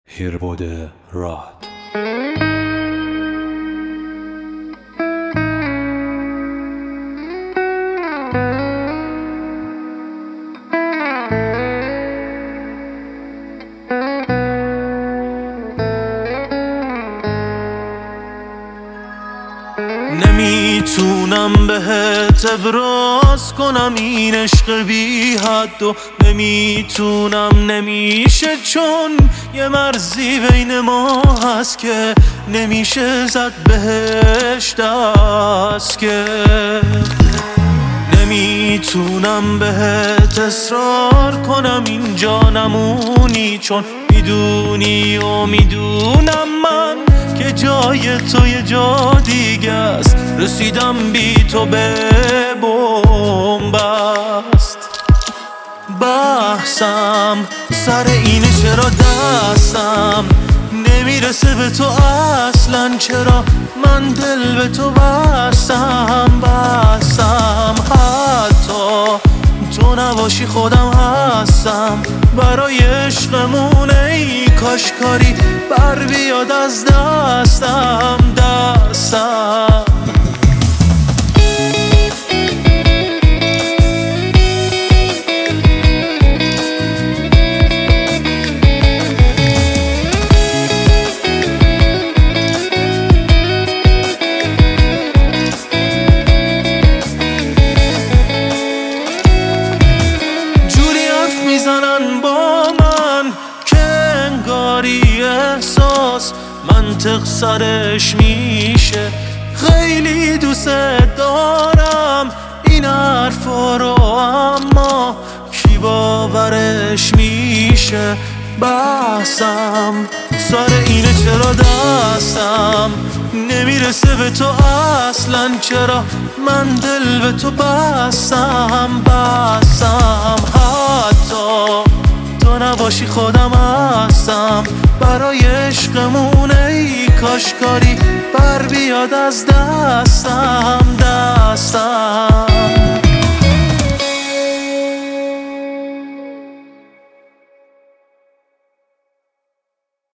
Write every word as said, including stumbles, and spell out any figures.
هیربود راد. نمیتونم بهت ابراز کنم این عشق بی حد و نمیتونم نمیشه، چون یه مرزی بین ما هست که نمیشه زد بهش دست که نمیتونم بهت اصرار کنم اینجا نمونی، چون میدونی و میدونم من که جای تو یه جا دیگه است. رسیدم بی تو به بنبست، بحثم سر اینه چرا دستم نمیرسه به تو اصلا، چرا من دل به تو بستم بستم حتی تو نباشی خودم هستم برای عشقمون. ای کاش کاری بر بیاد از دستم دستم میزنن با من که انگاری احساس منطق سرش میشه. خیلی دوست دارم این حرفا رو، اما کی باورش میشه؟ بحثم سر اینه چرا دستم نمیرسه به تو اصلا، چرا من دل به تو بستم بستم حتی تو نباشی خودم هستم برای عشقمون. ای کاش کاری بر بیاد از دستم دستم